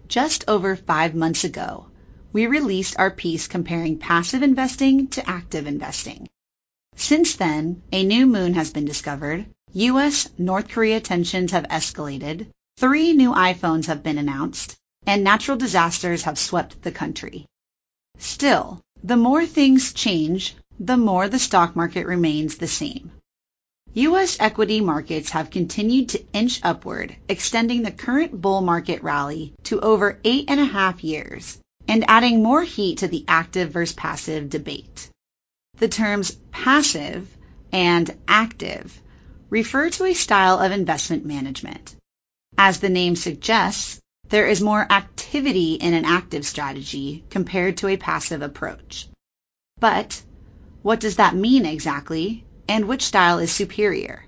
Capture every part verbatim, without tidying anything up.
Just over five months ago, we released our piece comparing passive investing to active investing. Since then, a new moon has been discovered, U S North Korea tensions have escalated, three new iPhones have been announced, and natural disasters have swept the country. Still, the more things change, the more the stock market remains the same. U S equity markets have continued to inch upward, extending the current bull market rally to over eight and a half years, and adding more heat to the active versus passive debate. The terms passive and active refer to a style of investment management. As the name suggests, there is more activity in an active strategy compared to a passive approach. But what does that mean exactly, and which style is superior?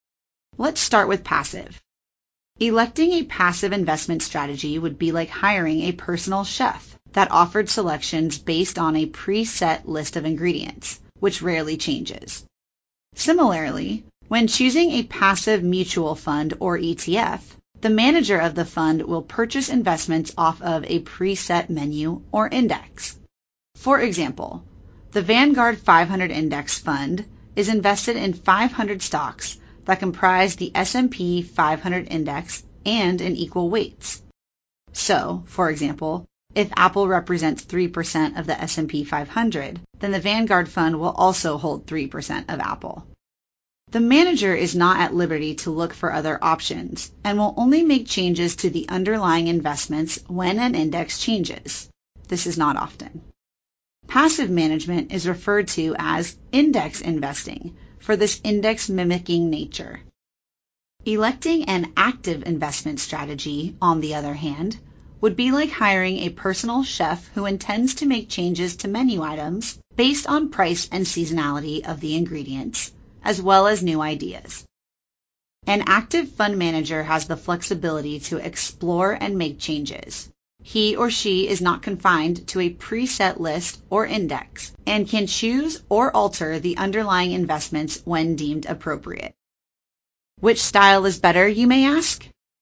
Let's start with passive. Electing a passive investment strategy would be like hiring a personal chef that offered selections based on a preset list of ingredients, which rarely changes. Similarly, when choosing a passive mutual fund or E T F, the manager of the fund will purchase investments off of a preset menu or index. For example, the Vanguard five hundred Index Fund is invested in five hundred stocks that comprise the S and P five hundred Index and in equal weights. So, for example, if Apple represents three percent of the S and P five hundred, then the Vanguard Fund will also hold three percent of Apple. The manager is not at liberty to look for other options and will only make changes to the underlying investments when an index changes. This is not often. Passive management is referred to as index investing for this index-mimicking nature. Electing an active investment strategy, on the other hand, would be like hiring a personal chef who intends to make changes to menu items based on price and seasonality of the ingredients, as well as new ideas. An active fund manager has the flexibility to explore and make changes. He or she is not confined to a preset list or index and can choose or alter the underlying investments when deemed appropriate. Which style is better, you may ask?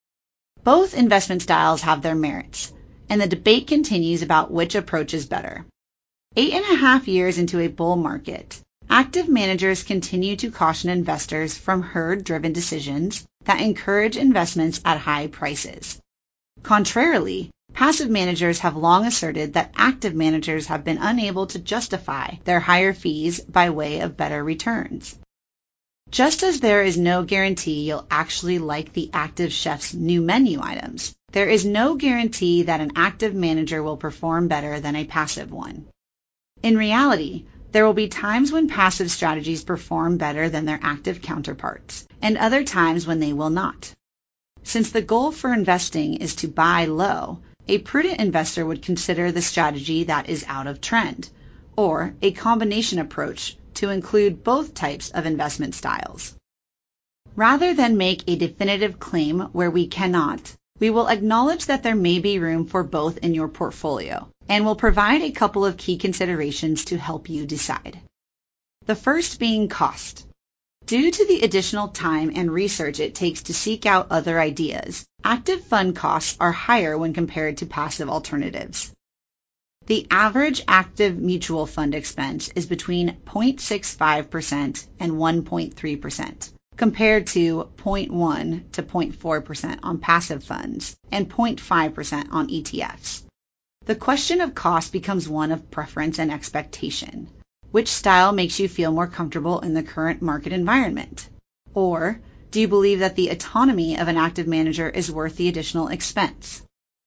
Both investment styles have their merits, and the debate continues about which approach is better. Eight and a half years into a bull market, active managers continue to caution investors from herd-driven decisions that encourage investments at high prices. Contrarily, passive managers have long asserted that active managers have been unable to justify their higher fees by way of better returns. Just as there is no guarantee you'll actually like the active chef's new menu items, there is no guarantee that an active manager will perform better than a passive one. In reality, there will be times when passive strategies perform better than their active counterparts, and other times when they will not. Since the goal for investing is to buy low, a prudent investor would consider the strategy that is out of trend, or a combination approach to include both types of investment styles. Rather than make a definitive claim where we cannot, we will acknowledge that there may be room for both in your portfolio, and will provide a couple of key considerations to help you decide. The first being cost. Due to the additional time and research it takes to seek out other ideas, active fund costs are higher when compared to passive alternatives. The average active mutual fund expense is between zero point six five percent and one point three percent, compared to zero point one to zero point four percent on passive funds and zero point five percent on E T Fs. The question of cost becomes one of preference and expectation. Which style makes you feel more comfortable in the current market environment? Or do you believe that the autonomy of an active manager is worth the additional expense?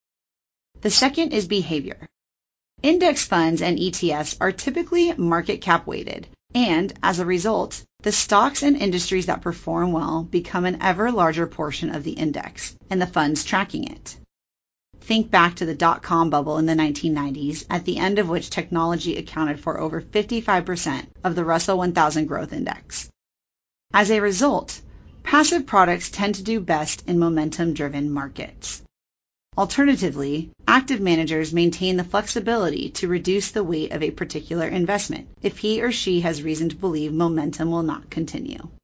The second is behavior. Index funds and E T Fs are typically market cap weighted, and as a result, the stocks and industries that perform well become an ever larger portion of the index and the funds tracking it. Think back to the dot-com bubble in the nineteen nineties, at the end of which technology accounted for over fifty-five percent of the Russell one thousand Growth Index. As a result, passive products tend to do best in momentum-driven markets. Alternatively, active managers maintain the flexibility to reduce the weight of a particular investment if he or she has reason to believe momentum will not continue.